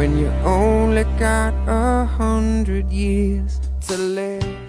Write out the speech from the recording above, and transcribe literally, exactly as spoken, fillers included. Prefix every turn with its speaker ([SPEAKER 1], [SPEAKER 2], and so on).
[SPEAKER 1] when you only got a hundred years to live.